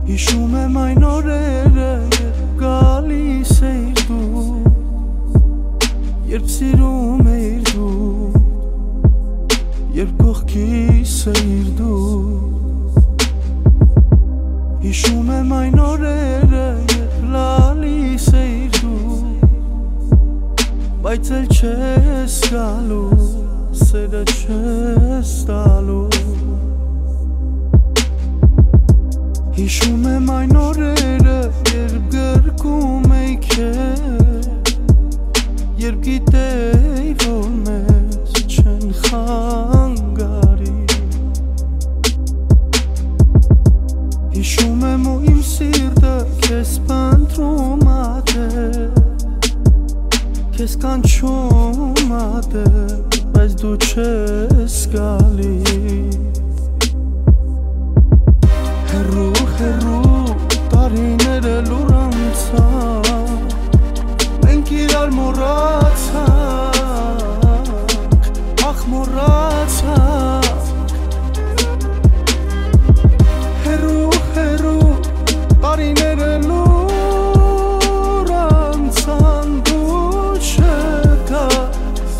Հիշում եմ այն օրերը, երբ գալիս էիր դու, երբ սիրում էիր դու, երբ կողքիս էիր դու։ Հիշում եմ այն օրերը, երբ լալիս էիր դու, բայց էլ չես գալու, սերը չես տալու։ Հիշում եմ այն օրերը, երբ գրկում էի քեզ, երբ գիտեի, որ մեզ չեն խանգարի։ Հիշում եմ ու իմ սիրտը քեզ փնտրում ա դեռ, քեզ կանչում ա դեռ, բայց դու չես գալի։ Հեռու տարիները լուր անցան, մենք իրար մոռացանք, ախ մոռացանք։ Հեռու տարիները լուր անցան, դու չկաս,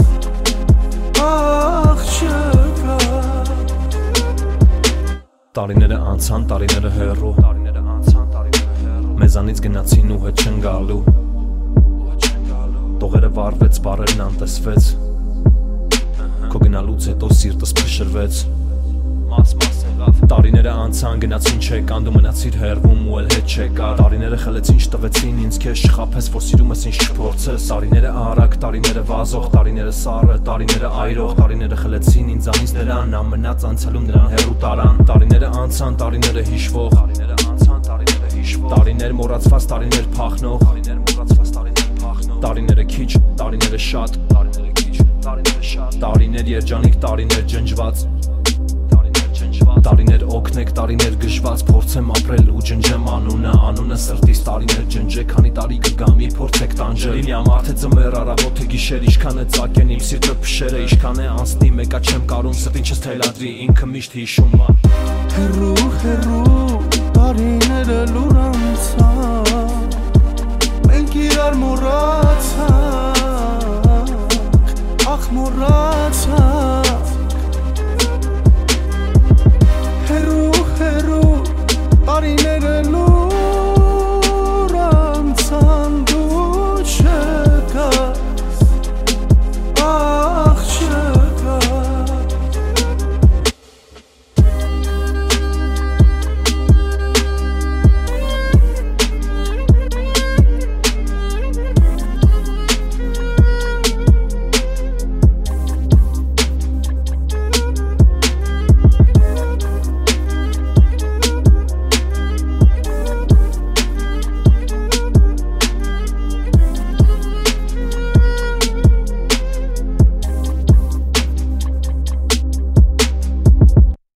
ախ չկաս։ Տարիները անցան, տարիները հեռու, մեզանից գնացին ու հետ չեն գալու, տողերը վառվեց, բառերն անտեսվեց, քո գնալուց հետո սիրտս փշրվեց։ Տարիները անցան, գնացին չեկան, դու մնացիր հեռվում ու էլ հետ չեկար։ Տարիները խլեցին, շտվեցին ինձ քեզ, չխաբես, որ սիրում ես ինձ չփորձես։ Տարիները արագ, տարիները վազող, տարիները սառը, տարիները այրող, տարիները խլեցին ինձանից նրան, նա մնաց անցյալում, նրան հեռու տարան։ Տարիները անցան, տարիները հիշվող, տարիներ մոռացված, տարիներ փախնող, տարիները քիչ, տարիները շատ, տարիներ երջանիկ, տարիներ ջնջված, տարիներ օգնեք, տարիներ գժված, փորձեմ ապրել ու ջնջեմ անունը սրտիս, տարիներ ջնջե, քանի տարի կգամի, փորձեք տանջել։ Ինյա մարդ է ձմեռ, առավոտ է գիշեր, ինչքան է ծակեն իմ սիրտը փշերը, ինչքան է անցնի, մեկա չեմ կարում, սրտին չես թելադրի, ինքը միշտ հիշում ա։ Հեռու տարիները լուր անցան, մենք իրար մոռացանք, ախ մոռացանք։ Հեռու տարիները